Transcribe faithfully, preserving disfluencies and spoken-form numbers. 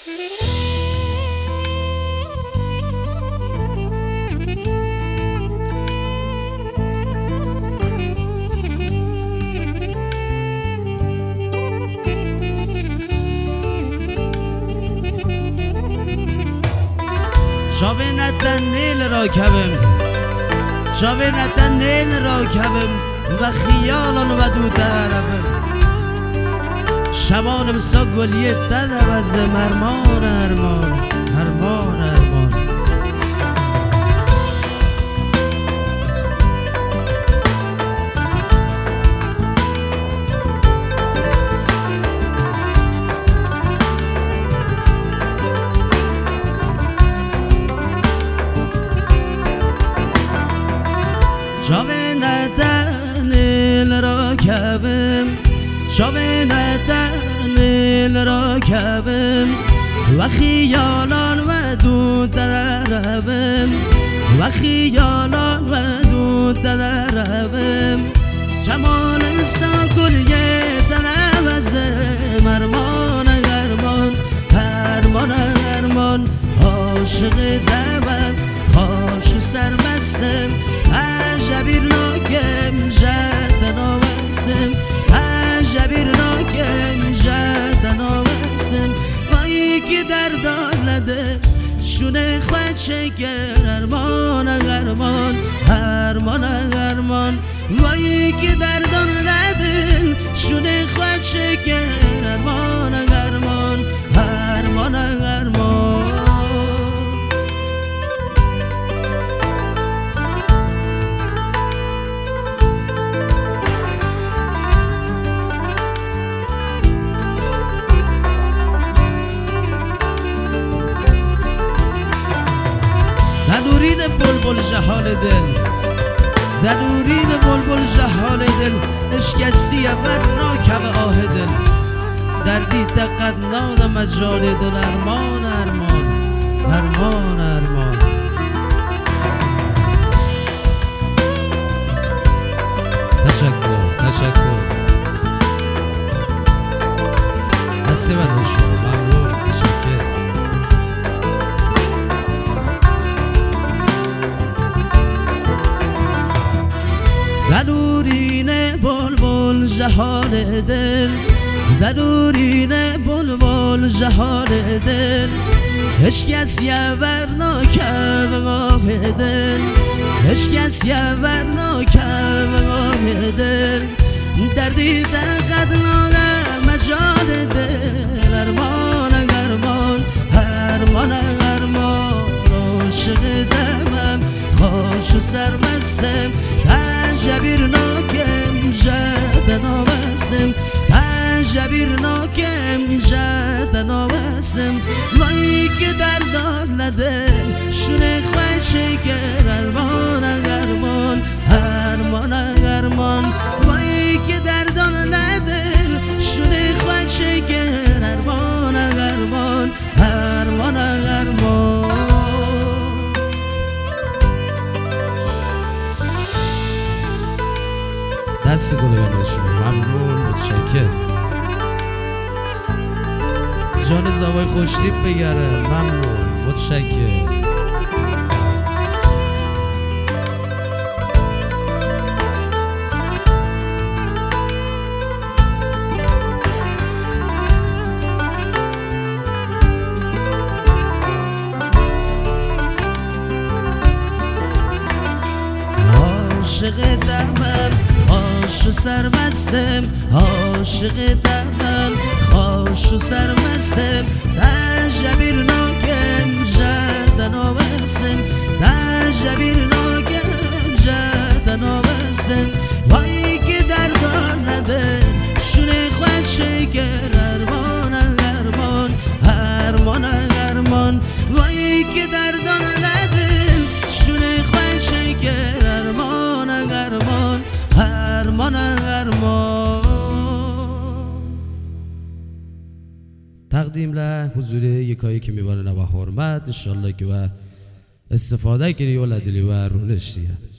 Çavinədən el rakəbim Çavinədən el rakəbim Və xiyalın və du tərəfim Şəmanım sa göliyyə dəvəzim Ərman, ərman, ərman, ərman Çavinədən el rakəbim Çavinədən el rakəbim Və xiyalan və du dərəbim Və xiyalan və du dərəbim Cəmalım sa gülyə dərəvəzim Ərman, ərman, ərman, ərman Aşığı dəvəm, xoşu sərməstim Pəncə bir nakem jədən avəstim Pəncə bir nakem jədən avəstim Vay ki dərdələdir Şune xvət çəkər Ərman, ərman, ərman, ərman Vay ki dərdələdir Şune xvət çəkər Ərman, ərman, ərman, ərman دورین بلبل جهال دل دورین بلبل جهال دل اشکستی بر راکب آه دل دردی دقت ناد مجال دل ارمان ارمان ارمان ارمان تشکر تشکر دستی من شما ممنون تشکر درورین بلبل جهال دل درورین بلبل جهال دل هیچ کس یاور نکرد آه دل هیچ کس یاور نکرد آه دل دردی دقت نادم مجال دل ارمان ارمان ارمان ارمان عاشق دمم خوش و سرمستم پنجه bir nakem jədən avəstim Pəncə bir nakem jədən avəstim Vay ki dərdələdir Şune xvət çəkər Ərman, ərman, ərman, ərman Vay ki dərdələdir Şune xvət çəkər Ərman, ərman, ərman, ərman دست گل بندشون ممنون متشکر جان زوای خوشتیب بگره ممنون متشکر عاشق دمم خوش و سرمستم عاشق دمم خوش و سرمستم پنجه bir nakem jədən avəstim پنجه bir nakem jədən avəstim Vay ki dərdələdir Şune xvət çəkər Ərman, ərman, ərman, ərman Vay ki dərdələdir Şune xvət çəkər Ərman, ərman ارمان ارمان تقدیم له حضور یکایی که میوان نبا حرمت انشالله که و استفاده کری و لدلی و رونشتیه